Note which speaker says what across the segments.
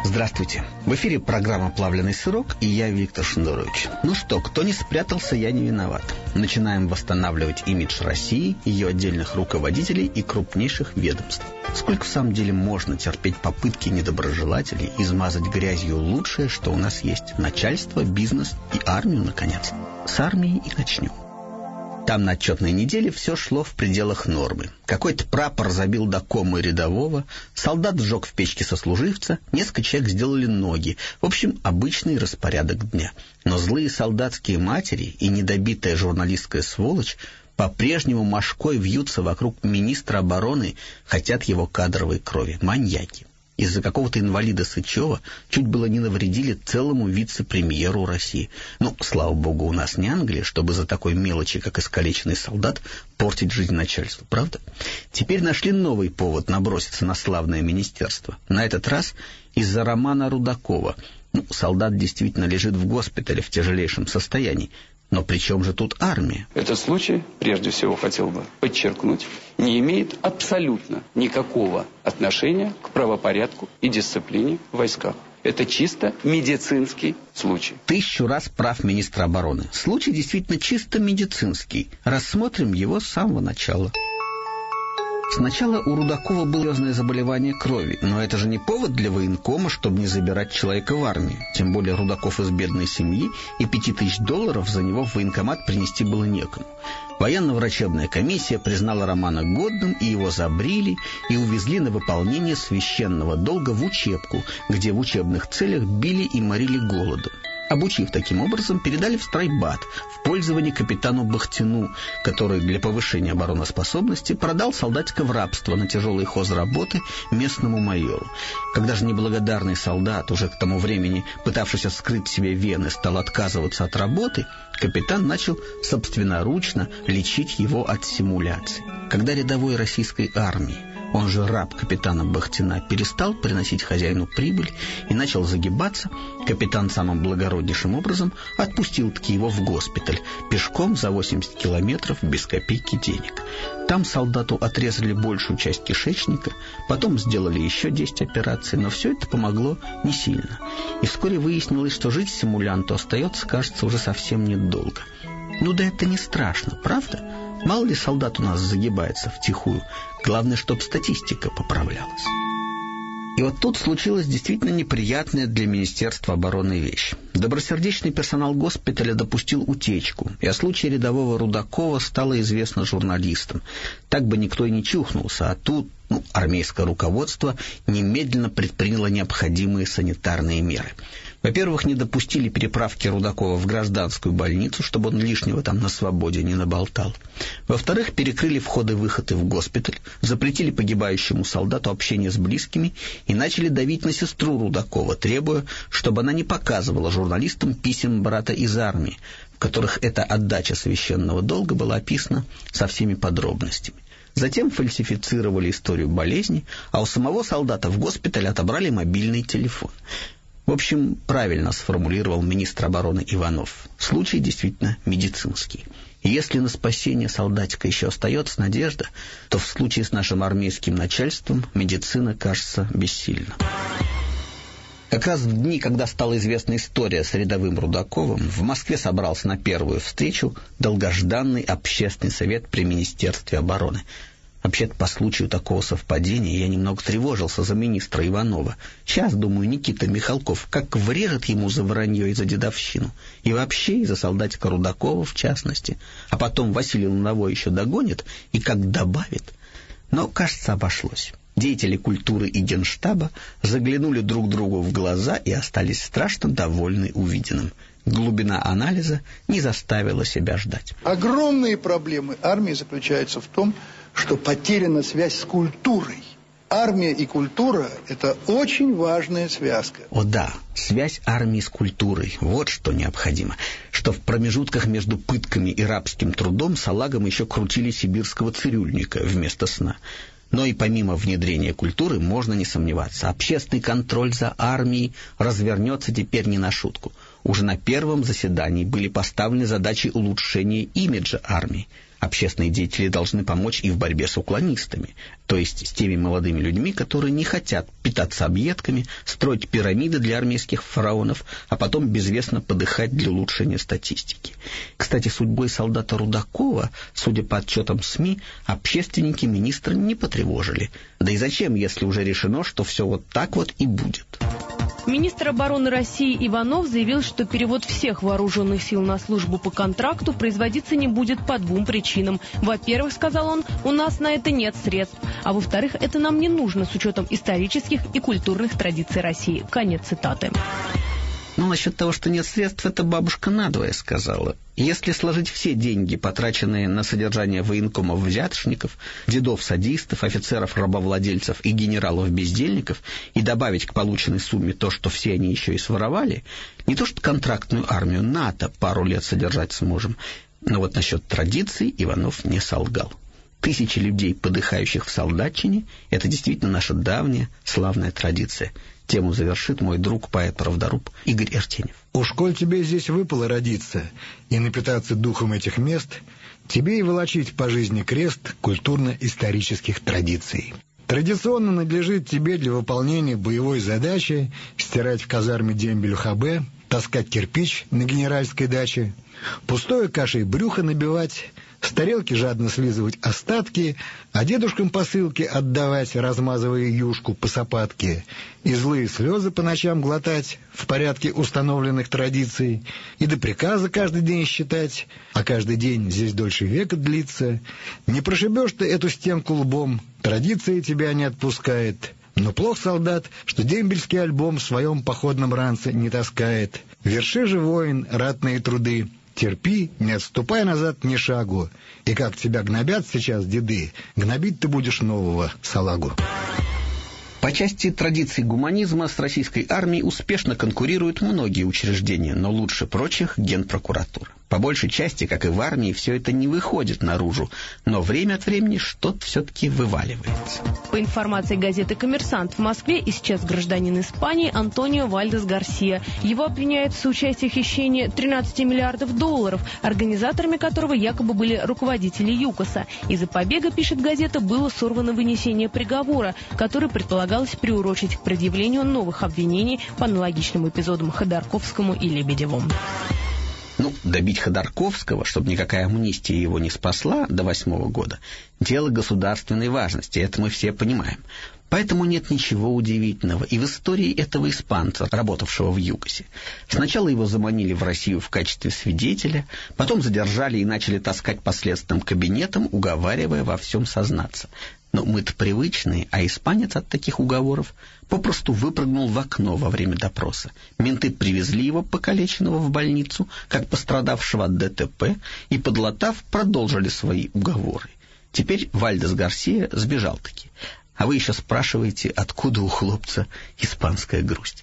Speaker 1: Здравствуйте. В эфире программа «Плавленый сырок» и я, Виктор Шендерович. Ну что, кто не спрятался, я не виноват. Начинаем восстанавливать имидж России, ее отдельных руководителей и крупнейших ведомств. Сколько в самом деле можно терпеть попытки недоброжелателей измазать грязью лучшее, что у нас есть? Начальство, бизнес и армию, наконец. С армией и начнем. Там на отчетной неделе все шло в пределах нормы. Какой-то прапор забил до комы рядового, солдат сжег в печке сослуживца, несколько человек сделали ноги. В общем, обычный распорядок дня. Но злые солдатские матери и недобитая журналистская сволочь по-прежнему мошкой вьются вокруг министра обороны, хотят его кадровой крови. Маньяки. Из-за какого-то инвалида Сычева чуть было не навредили целому вице-премьеру России. Ну, слава богу, у нас не Англия, чтобы за такой мелочи, как искалеченный солдат, портить жизнь начальству, правда? Теперь нашли новый повод наброситься на славное министерство. На этот раз из-за романа Рудакова. Солдат действительно лежит в госпитале в тяжелейшем состоянии. Но при чем же тут армия?
Speaker 2: Этот случай, прежде всего, хотел бы подчеркнуть, не имеет абсолютно никакого отношения к правопорядку и дисциплине в войсках. Это чисто медицинский случай.
Speaker 1: 1000 раз прав министр обороны. Случай действительно чисто медицинский. Рассмотрим его с самого начала. Сначала у Рудакова было серьезное заболевание крови, но это же не повод для военкома, чтобы не забирать человека в армию. Тем более Рудаков из бедной семьи, и $5000 за него в военкомат принести было некому. Военно-врачебная комиссия признала Романа годным, и его забрили, и увезли на выполнение священного долга в учебку, где в учебных целях били и морили голодом. Обучив таким образом, передали в стройбат в пользование капитану Бахтину, который для повышения обороноспособности продал солдатика в рабство на тяжелые хозработы местному майору. Когда же неблагодарный солдат, уже к тому времени пытавшийся вскрыть себе вены, стал отказываться от работы, капитан начал собственноручно лечить его от симуляций. Когда рядовой российской армии, он же раб капитана Бахтина, перестал приносить хозяину прибыль и начал загибаться, капитан самым благороднейшим образом отпустил-таки его в госпиталь, пешком за 80 километров, без копейки денег. Там солдату отрезали большую часть кишечника, потом сделали еще 10 операций, но все это помогло не сильно. И вскоре выяснилось, что жить симулянту остается, кажется, уже совсем недолго. Ну да это не страшно, правда? Мало ли солдат у нас загибается втихую. Главное, чтобы статистика поправлялась. И вот тут случилась действительно неприятная для Министерства обороны вещь. Добросердечный персонал госпиталя допустил утечку, и о случае рядового Рудакова стало известно журналистам. Так бы никто и не чухнулся, а тут армейское руководство немедленно предприняло необходимые санитарные меры. Во-первых, не допустили переправки Рудакова в гражданскую больницу, чтобы он лишнего там на свободе не наболтал. Во-вторых, перекрыли входы-выходы в госпиталь, запретили погибающему солдату общение с близкими и начали давить на сестру Рудакова, требуя, чтобы она не показывала журналистам писем брата из армии, в которых эта отдача священного долга была описана со всеми подробностями. Затем фальсифицировали историю болезни, а у самого солдата в госпитале отобрали мобильный телефон. В общем, правильно сформулировал министр обороны Иванов. Случай действительно медицинский. И если на спасение солдатика еще остается надежда, то в случае с нашим армейским начальством медицина кажется бессильна. Как раз в дни, когда стала известна история с рядовым Рудаковым, в Москве собрался на первую встречу долгожданный общественный совет при Министерстве обороны. Вообще-то, по случаю такого совпадения я немного тревожился за министра Иванова. Сейчас, думаю, Никита Михалков как врежет ему за вранье и за дедовщину. И вообще, и за солдатика Рудакова в частности. А потом Василий Луновой еще догонит и как добавит. Но, кажется, обошлось. Деятели культуры и Генштаба заглянули друг другу в глаза и остались страшно довольны увиденным. Глубина анализа не заставила себя ждать.
Speaker 3: Огромные проблемы армии заключаются в том, что потеряна связь с культурой. Армия и культура – это очень важная связка.
Speaker 1: О да, связь армии с культурой – вот что необходимо. Что в промежутках между пытками и рабским трудом салагам еще крутили сибирского цирюльника вместо сна. Но и помимо внедрения культуры, можно не сомневаться, общественный контроль за армией развернется теперь не на шутку. Уже на первом заседании были поставлены задачи улучшения имиджа армии. Общественные деятели должны помочь и в борьбе с уклонистами, то есть с теми молодыми людьми, которые не хотят питаться объедками, строить пирамиды для армейских фараонов, а потом безвестно подыхать для улучшения статистики. Кстати, судьбой солдата Рудакова, судя по отчетам СМИ, общественники министра не потревожили. Да и зачем, если уже решено, что все вот так вот и будет?
Speaker 4: Министр обороны России Иванов заявил, что перевод всех вооруженных сил на службу по контракту производиться не будет по двум причинам. Во-первых, сказал он, у нас на это нет средств. А во-вторых, это нам не нужно с учетом исторических и культурных традиций России. Конец цитаты.
Speaker 1: Ну, насчет того, что нет средств, это бабушка надвое сказала. Если сложить все деньги, потраченные на содержание военкомов-взяточников, дедов-садистов, офицеров-рабовладельцев и генералов-бездельников, и добавить к полученной сумме то, что все они еще и своровали, не то что контрактную армию НАТО пару лет содержать сможем, но вот насчет традиций Иванов не солгал. Тысячи людей, подыхающих в солдатчине, это действительно наша давняя славная традиция. Тему завершит мой друг, поэт-правдоруб Игорь Эртенев.
Speaker 5: Уж коль тебе здесь выпало родиться и напитаться духом этих мест, тебе и волочить по жизни крест культурно-исторических традиций. Традиционно надлежит тебе для выполнения боевой задачи стирать в казарме дембель ХБ, таскать кирпич на генеральской даче, пустое кашей брюхо набивать, с тарелки жадно слизывать остатки, а дедушкам посылки отдавать, размазывая юшку по сапатке, и злые слезы по ночам глотать в порядке установленных традиций, и до приказа каждый день считать, а каждый день здесь дольше века длится. Не прошибешь ты эту стенку лбом, традиция тебя не отпускает. Но плох солдат, что дембельский альбом в своем походном ранце не таскает. Верши же, воин, ратные труды, терпи, не отступай назад ни шагу. И как тебя гнобят сейчас деды, гнобить ты будешь нового салагу.
Speaker 1: По части традиций гуманизма с российской армией успешно конкурируют многие учреждения, но лучше прочих Генпрокуратура. По большей части, как и в армии, все это не выходит наружу, но время от времени что-то все-таки вываливается.
Speaker 4: По информации газеты «Коммерсант», в Москве исчез гражданин Испании Антонио Вальдес Гарсия. Его обвиняют в соучастии в хищении 13 миллиардов долларов, организаторами которого якобы были руководители ЮКОСа. Из-за побега, пишет газета, было сорвано вынесение приговора, который предполагалось приурочить к предъявлению новых обвинений по аналогичным эпизодам Ходорковскому и Лебедеву.
Speaker 1: Добить Ходорковского, чтобы никакая амнистия его не спасла до 2008 года, дело государственной важности, это мы все понимаем. Поэтому нет ничего удивительного и в истории этого испанца, работавшего в ЮКОСе. Сначала его заманили в Россию в качестве свидетеля, потом задержали и начали таскать по следственным кабинетам, уговаривая во всем сознаться. Но мы-то привычные, а испанец от таких уговоров попросту выпрыгнул в окно во время допроса. Менты привезли его покалеченного в больницу, как пострадавшего от ДТП, и, подлатав, продолжили свои уговоры. Теперь Вальдес Гарсия сбежал-таки. А вы еще спрашиваете, откуда у хлопца испанская грусть.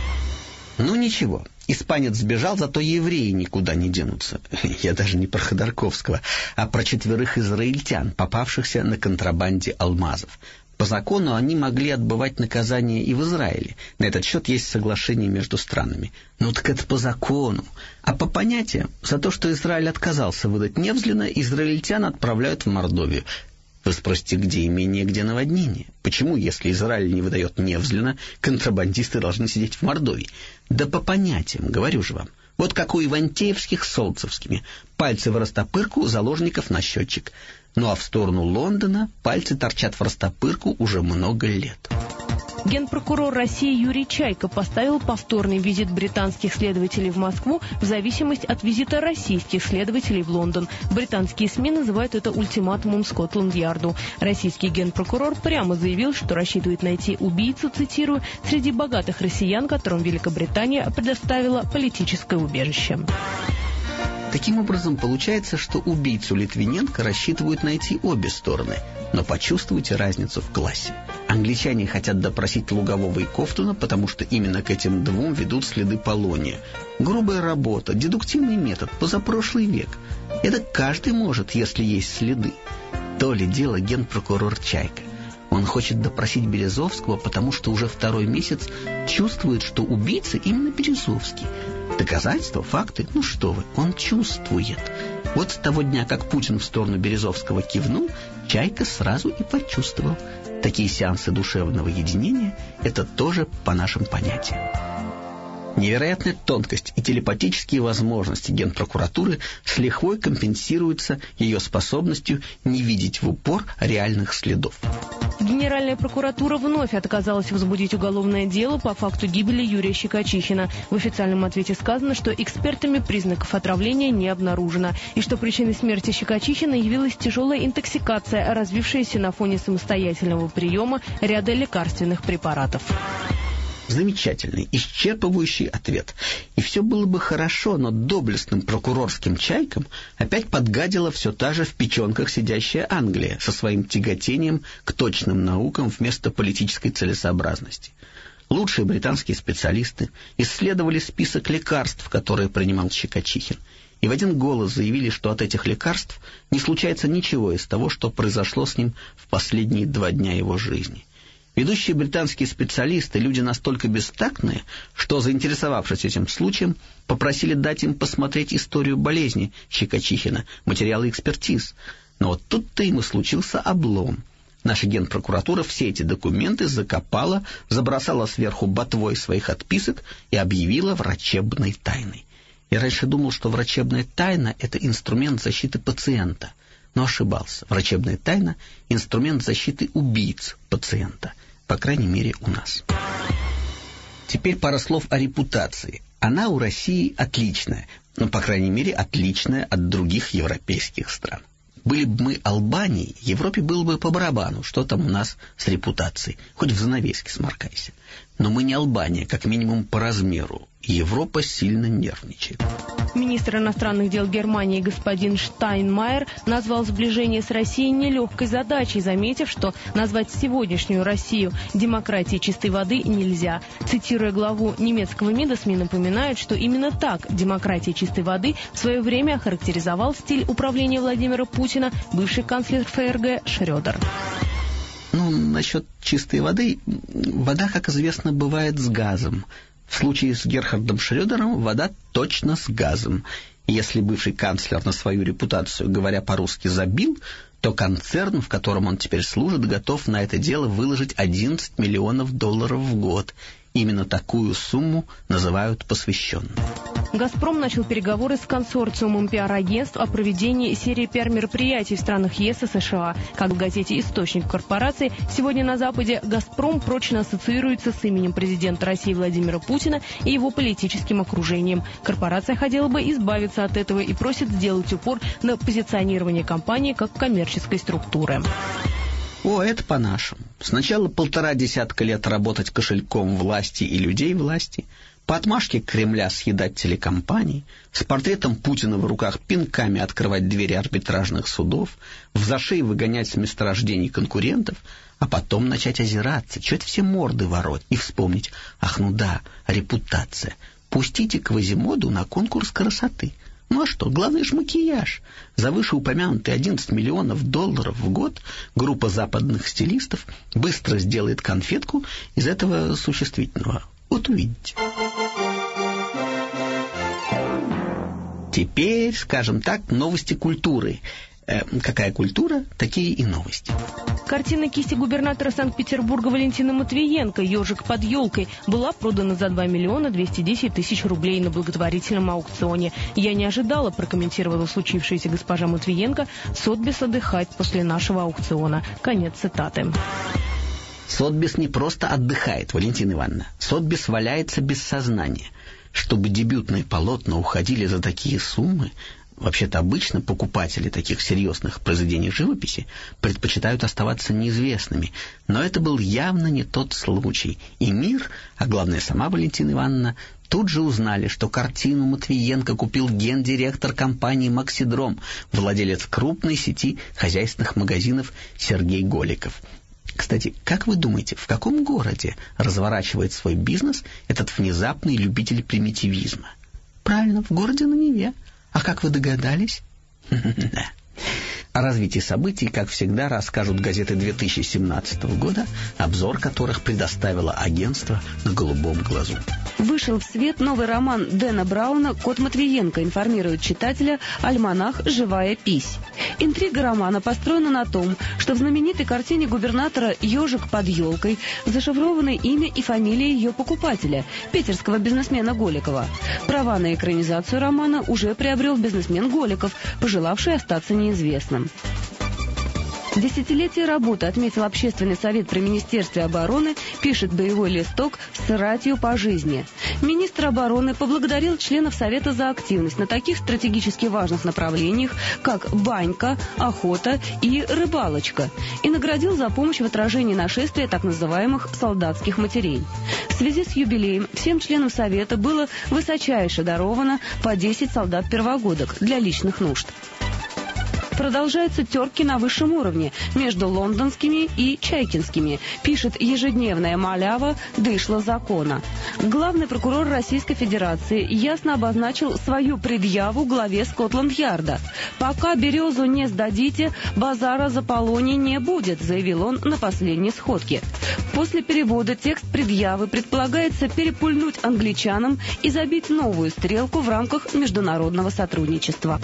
Speaker 1: Ничего, испанец сбежал, зато евреи никуда не денутся. Я даже не про Ходорковского, а про 4 израильтян, попавшихся на контрабанде алмазов. По закону они могли отбывать наказание и в Израиле. На этот счет есть соглашение между странами. Так это по закону. А по понятиям, за то, что Израиль отказался выдать Невзлина, израильтян отправляют в Мордовию. Вы спросите, где имение, где наводнение? Почему, если Израиль не выдает Невзлина, контрабандисты должны сидеть в Мордовии? Да по понятиям, говорю же вам. Вот как у ивантеевских с солнцевскими. Пальцы в растопырку, заложников на счетчик. А в сторону Лондона пальцы торчат в растопырку уже много лет.
Speaker 4: Генпрокурор России Юрий Чайка поставил повторный визит британских следователей в Москву в зависимости от визита российских следователей в Лондон. Британские СМИ называют это ультиматумом Скотланд-Ярду. Российский генпрокурор прямо заявил, что рассчитывает найти убийцу, цитирую, среди богатых россиян, которым Великобритания предоставила политическое убежище.
Speaker 1: Таким образом, получается, что убийцу Литвиненко рассчитывают найти обе стороны. Но почувствуйте разницу в классе. Англичане хотят допросить Лугового и Ковтуна, потому что именно к этим двум ведут следы Полония. Грубая работа, дедуктивный метод, позапрошлый век. Это каждый может, если есть следы. То ли дело генпрокурор Чайка. Он хочет допросить Березовского, потому что уже 2-й месяц чувствует, что убийца именно Березовский. Доказательства, факты, что вы, он чувствует. Вот с того дня, как Путин в сторону Березовского кивнул, Чайка сразу и почувствовал. Такие сеансы душевного единения – это тоже по нашим понятиям. Невероятная тонкость и телепатические возможности Генпрокуратуры с лихвой компенсируются ее способностью не видеть в упор реальных следов.
Speaker 4: Генеральная прокуратура вновь отказалась возбудить уголовное дело по факту гибели Юрия Щекочихина. В официальном ответе сказано, что экспертами признаков отравления не обнаружено, и что причиной смерти Щекочихина явилась тяжелая интоксикация, развившаяся на фоне самостоятельного приема ряда лекарственных препаратов.
Speaker 1: Замечательный, исчерпывающий ответ. И все было бы хорошо, но доблестным прокурорским чайкам опять подгадила все та же в печенках сидящая Англия со своим тяготением к точным наукам вместо политической целесообразности. Лучшие британские специалисты исследовали список лекарств, которые принимал Щекочихин, и в один голос заявили, что от этих лекарств не случается ничего из того, что произошло с ним в последние 2 дня его жизни. Ведущие британские специалисты, люди настолько бестактные, что, заинтересовавшись этим случаем, попросили дать им посмотреть историю болезни Щекочихина, материалы экспертиз. Но вот тут-то им и случился облом. Наша Генпрокуратура все эти документы закопала, забросала сверху ботвой своих отписок и объявила врачебной тайной. Я раньше думал, что врачебная тайна – это инструмент защиты пациента. Но ошибался. Врачебная тайна – инструмент защиты убийц пациента. По крайней мере, у нас. Теперь пара слов о репутации. Она у России отличная. Но, по крайней мере, отличная от других европейских стран. Были бы мы Албанией, Европе было бы по барабану, что там у нас с репутацией. Хоть в занавеске сморкайся. Но мы не Албания, как минимум по размеру. И Европа сильно нервничает.
Speaker 4: Министр иностранных дел Германии господин Штайнмайер назвал сближение с Россией нелегкой задачей, заметив, что назвать сегодняшнюю Россию демократией чистой воды нельзя. Цитируя главу немецкого МИДа, СМИ напоминают, что именно так демократия чистой воды в свое время охарактеризовал стиль управления Владимира Путина бывший канцлер ФРГ Шрёдер.
Speaker 1: Насчет чистой воды. Вода, как известно, бывает с газом. В случае с Герхардом Шрёдером вода точно с газом. Если бывший канцлер на свою репутацию, говоря по-русски, забил, то концерн, в котором он теперь служит, готов на это дело выложить $11 миллионов в год. Именно такую сумму называют посвященной.
Speaker 4: «Газпром» начал переговоры с консорциумом пиар-агентств о проведении серии пиар-мероприятий в странах ЕС и США. Как в газете «Источник» корпорации, сегодня на Западе «Газпром» прочно ассоциируется с именем президента России Владимира Путина и его политическим окружением. Корпорация хотела бы избавиться от этого и просит сделать упор на позиционирование компании как коммерческой структуры.
Speaker 1: Это по-нашему. Сначала 1,5 десятка лет работать кошельком власти и людей власти, по отмашке Кремля съедать телекомпании, с портретом Путина в руках пинками открывать двери арбитражных судов, в зашей выгонять с месторождений конкурентов, а потом начать озираться, чё-то все морды вороть, и вспомнить: репутация. Пустите Квазимоду на конкурс красоты. А что, главное ж макияж. За вышеупомянутые $11 миллионов в год группа западных стилистов быстро сделает конфетку из этого существительного. Вот увидите. Теперь, скажем так, новости культуры. Какая культура, такие и новости.
Speaker 4: Картина кисти губернатора Санкт-Петербурга Валентина Матвиенко «Ежик под елкой» была продана за 2 210 000 рублей на благотворительном аукционе. «Я не ожидала», прокомментировала случившееся госпожа Матвиенко, «Сотбис отдыхать после нашего аукциона». Конец цитаты.
Speaker 1: Сотбис не просто отдыхает, Валентина Ивановна. Сотбис валяется без сознания. Чтобы дебютные полотна уходили за такие суммы, вообще-то обычно покупатели таких серьезных произведений живописи предпочитают оставаться неизвестными. Но это был явно не тот случай. И мир, а главное сама Валентина Ивановна, тут же узнали, что картину Матвиенко купил гендиректор компании «Максидром», владелец крупной сети хозяйственных магазинов Сергей Голиков. Кстати, как вы думаете, в каком городе разворачивает свой бизнес этот внезапный любитель примитивизма? Правильно, в городе на Неве. А как вы догадались? Да. О развитии событий, как всегда, расскажут газеты 2017 года, обзор которых предоставило агентство «На голубом глазу».
Speaker 6: Вышел в свет новый роман Дэна Брауна «Кот Матвиенко», информирует читателя альманах «Живая пись». Интрига романа построена на том, что в знаменитой картине губернатора «Ежик под елкой» зашифрованы имя и фамилия ее покупателя, питерского бизнесмена Голикова. Права на экранизацию романа уже приобрел бизнесмен Голиков, пожелавший остаться неизвестным. Десятилетие работы отметил Общественный совет при Министерстве обороны, пишет боевой листок с ратью по жизни. Министр обороны поблагодарил членов Совета за активность на таких стратегически важных направлениях, как банька, охота и рыбалочка, и наградил за помощь в отражении нашествия так называемых солдатских матерей. В связи с юбилеем всем членам Совета было высочайше даровано по 10 солдат-первогодок для личных нужд. Продолжаются терки на высшем уровне между лондонскими и чайкинскими, пишет ежедневная малява «Дышло закона». Главный прокурор Российской Федерации ясно обозначил свою предъяву главе Скотланд-Ярда. «Пока березу не сдадите, базара за полоний не будет», заявил он на последней сходке. После перевода текст предъявы предполагается перепульнуть англичанам и забить новую стрелку в рамках международного сотрудничества.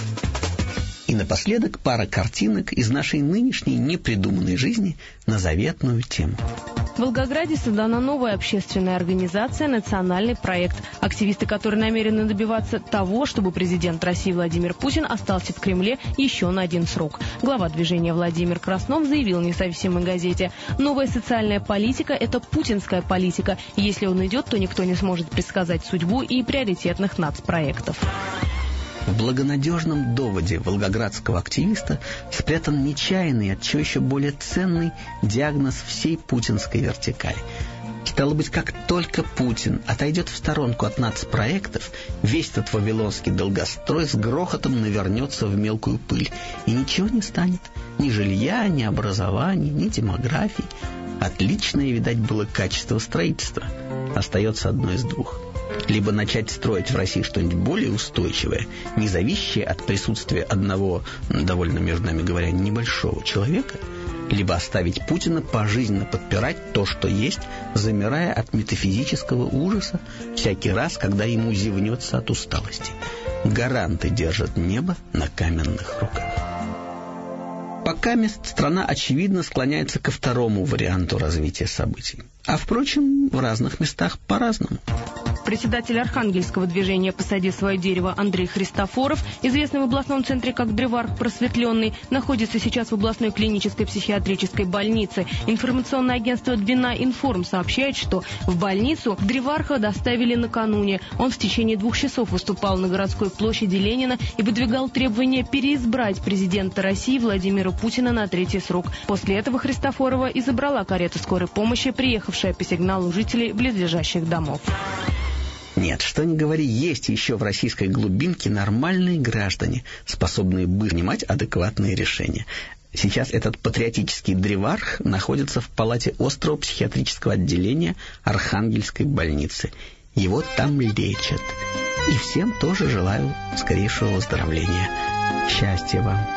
Speaker 1: И напоследок пара картинок из нашей нынешней непридуманной жизни на заветную тему.
Speaker 4: В Волгограде создана новая общественная организация «Национальный проект», активисты которой намерены добиваться того, чтобы президент России Владимир Путин остался в Кремле еще на один срок. Глава движения Владимир Краснов заявил независимой газете: «Новая социальная политика – это путинская политика. Если он идет, то никто не сможет предсказать судьбу и приоритетных нацпроектов».
Speaker 1: В благонадежном доводе волгоградского активиста спрятан нечаянный, отчего еще более ценный диагноз всей путинской вертикали. Стало быть, как только Путин отойдет в сторонку от нацпроектов, весь этот вавилонский долгострой с грохотом навернется в мелкую пыль, и ничего не станет. Ни жилья, ни образования, ни демографии. Отличное, видать, было качество строительства. Остается одно из двух. Либо начать строить в России что-нибудь более устойчивое, не зависящее от присутствия одного, довольно, между нами говоря, небольшого человека, либо оставить Путина пожизненно подпирать то, что есть, замирая от метафизического ужаса всякий раз, когда ему зевнется от усталости. Гаранты держат небо на каменных руках. Пока страна, очевидно, склоняется ко второму варианту развития событий. А, впрочем, в разных местах по-разному.
Speaker 4: Председатель Архангельского движения «Посади свое дерево» Андрей Христофоров, известный в областном центре как Древарх Просветленный, находится сейчас в областной клинической психиатрической больнице. Информационное агентство «Двина Информ» сообщает, что в больницу Древарха доставили накануне. Он в течение 2 часов выступал на городской площади Ленина и выдвигал требование переизбрать президента России Владимира Путина на 3-й срок. После этого Христофорова и забрала карета скорой помощи, приехавшая по сигналу жителей близлежащих домов.
Speaker 1: Нет, что ни говори, есть еще в российской глубинке нормальные граждане, способные принимать адекватные решения. Сейчас этот патриотический древарх находится в палате острого психиатрического отделения Архангельской больницы. Его там лечат. И всем тоже желаю скорейшего выздоровления. Счастья вам.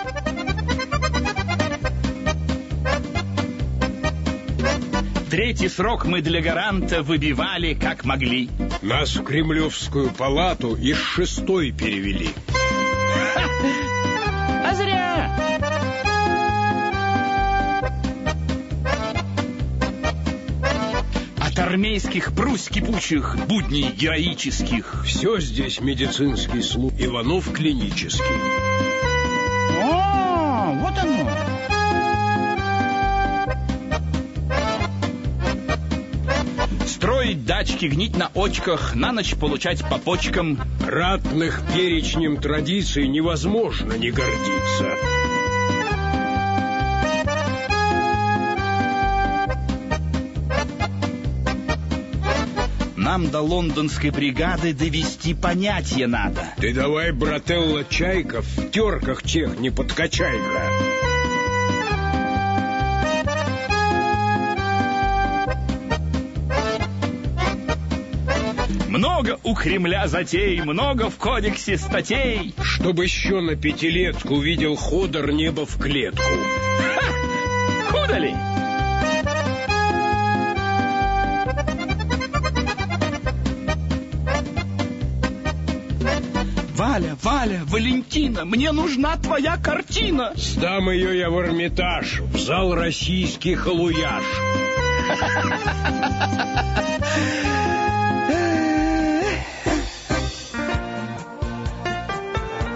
Speaker 7: Третий срок мы для гаранта выбивали как могли.
Speaker 8: Нас в Кремлевскую палату из 6-й перевели.
Speaker 7: А зря! От армейских прусь кипучих, будней героических.
Speaker 8: Все здесь медицинский слух, Иванов клинический.
Speaker 7: О, вот оно! Строить дачки, гнить на очках, на ночь получать по почкам.
Speaker 8: Ратных перечнем традиций невозможно не гордиться.
Speaker 7: Нам до лондонской бригады довести понятие надо.
Speaker 8: Ты давай, брателло Чайков, в терках тех не подкачай-ка.
Speaker 7: Много у Кремля затей, много в кодексе статей.
Speaker 8: Чтоб еще на 5-летку увидел Ходор небо в клетку.
Speaker 7: Ха! Худо ли? Валя, Валя, Валентина, мне нужна твоя картина.
Speaker 8: Сдам ее я в Эрмитаж, в зал «Российский халуяж».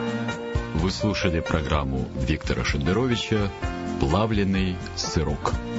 Speaker 9: Вы слушали программу Виктора Шендеровича «Плавленый сырок».